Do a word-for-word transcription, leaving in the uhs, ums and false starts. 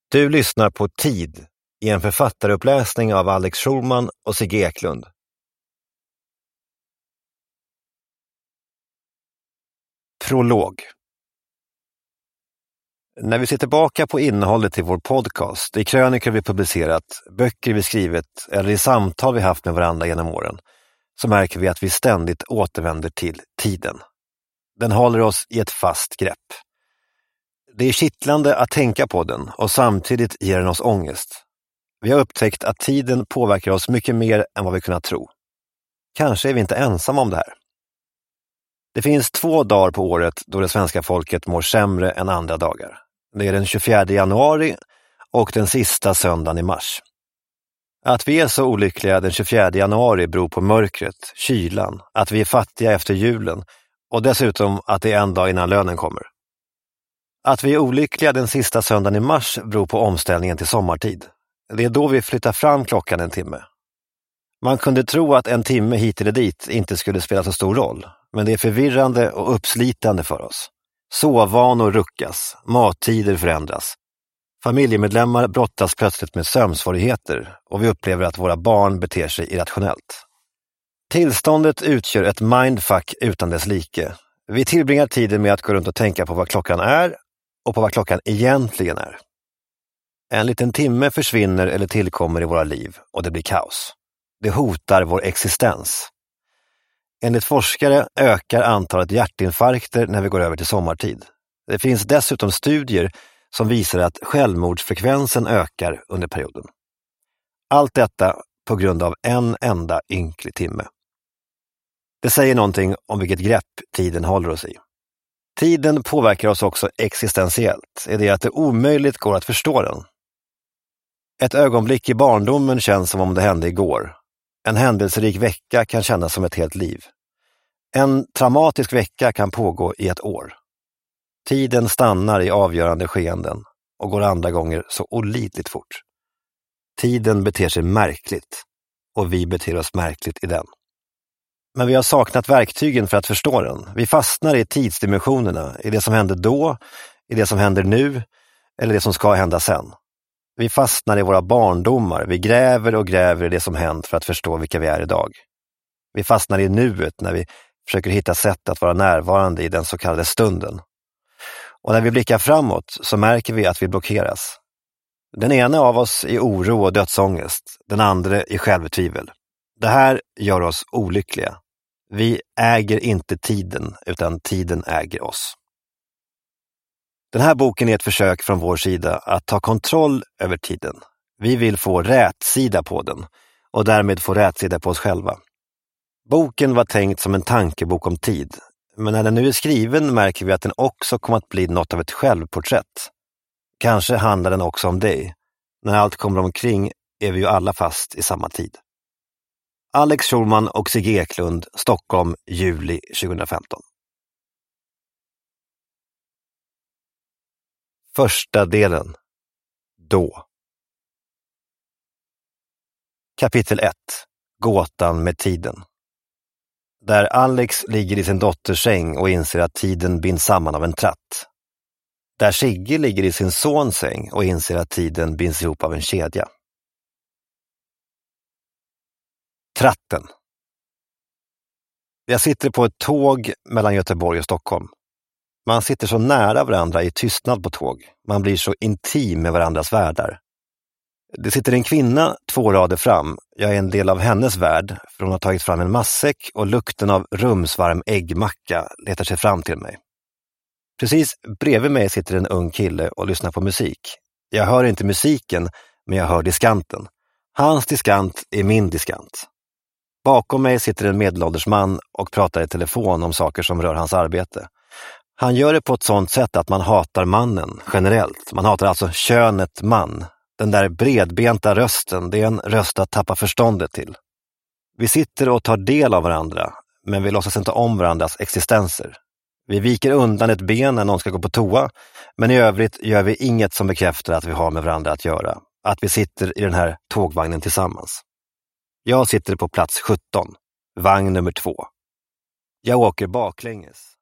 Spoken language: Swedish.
Du lyssnar på Tid i en författaruppläsning av Alex Schulman och Sigge Eklund. Prolog. När vi ser tillbaka på innehållet i vår podcast, i krönikor vi publicerat, böcker vi skrivit eller i samtal vi haft med varandra genom åren, så märker vi att vi ständigt återvänder till tiden. Den håller oss i ett fast grepp. Det är kittlande att tänka på den och samtidigt ger den oss ångest. Vi har upptäckt att tiden påverkar oss mycket mer än vad vi kunnat tro. Kanske är vi inte ensamma om det här. Det finns två dagar på året då det svenska folket mår sämre än andra dagar. Det är den tjugofjärde januari och den sista söndagen i mars. Att vi är så olyckliga den tjugofjärde januari beror på mörkret, kylan, att vi är fattiga efter julen och dessutom att det är en dag innan lönen kommer. Att vi är olyckliga den sista söndagen i mars beror på omställningen till sommartid. Det är då vi flyttar fram klockan en timme. Man kunde tro att en timme hit eller dit inte skulle spela så stor roll, men det är förvirrande och uppslitande för oss. Sovvanor ruckas, mattider förändras. Familjemedlemmar brottas plötsligt med sömnsvårigheter och vi upplever att våra barn beter sig irrationellt. Tillståndet utgör ett mindfuck utan dess like. Vi tillbringar tiden med att gå runt och tänka på vad klockan är och på vad klockan egentligen är. En liten timme försvinner eller tillkommer i våra liv och det blir kaos. Det hotar vår existens. Enligt forskare ökar antalet hjärtinfarkter när vi går över till sommartid. Det finns dessutom studier som visar att självmordsfrekvensen ökar under perioden. Allt detta på grund av en enda ynklig timme. Det säger någonting om vilket grepp tiden håller oss i. Tiden påverkar oss också existentiellt, är det att det omöjligt går att förstå den. Ett ögonblick i barndomen känns som om det hände igår. En händelserik vecka kan kännas som ett helt liv. En traumatisk vecka kan pågå i ett år. Tiden stannar i avgörande skeenden och går andra gånger så olidligt fort. Tiden beter sig märkligt och vi beter oss märkligt i den. Men vi har saknat verktygen för att förstå den. Vi fastnar i tidsdimensionerna, i det som händer då, i det som händer nu eller det som ska hända sen. Vi fastnar i våra barndomar, vi gräver och gräver i det som hänt för att förstå vilka vi är idag. Vi fastnar i nuet när vi försöker hitta sätt att vara närvarande i den så kallade stunden. Och när vi blickar framåt så märker vi att vi blockeras. Den ena av oss i oro och dödsångest, den andra i självtvivel. Det här gör oss olyckliga. Vi äger inte tiden, utan tiden äger oss. Den här boken är ett försök från vår sida att ta kontroll över tiden. Vi vill få rätsida på den och därmed få rätsida på oss själva. Boken var tänkt som en tankebok om tid, men när den nu är skriven märker vi att den också kommer att bli något av ett självporträtt. Kanske handlar den också om dig. När allt kommer omkring är vi ju alla fast i samma tid. Alex Schulman och Sigge Eklund, Stockholm, juli tjugohundrafemton. Första delen. Då. Kapitel ett. Gåtan med tiden. Där Alex ligger i sin dotters säng och inser att tiden binds samman av en tratt. Där Sigge ligger i sin sons säng och inser att tiden binds ihop av en kedja. Tratten. Jag sitter på ett tåg mellan Göteborg och Stockholm. Man sitter så nära varandra i tystnad på tåg. Man blir så intim med varandras världar. Det sitter en kvinna två rader fram. Jag är en del av hennes värld, för hon har tagit fram en matsäck och lukten av rumsvarm äggmacka letar sig fram till mig. Precis bredvid mig sitter en ung kille och lyssnar på musik. Jag hör inte musiken, men jag hör diskanten. Hans diskant är min diskant. Bakom mig sitter en medelålders man och pratar i telefon om saker som rör hans arbete. Han gör det på ett sådant sätt att man hatar mannen generellt. Man hatar alltså könet man. Den där bredbenta rösten, det är en röst att tappa förståndet till. Vi sitter och tar del av varandra, men vi låtsas inte om varandras existenser. Vi viker undan ett ben när någon ska gå på toa, men i övrigt gör vi inget som bekräftar att vi har med varandra att göra. Att vi sitter i den här tågvagnen tillsammans. Jag sitter på plats sjutton, vagn nummer två. Jag åker baklänges.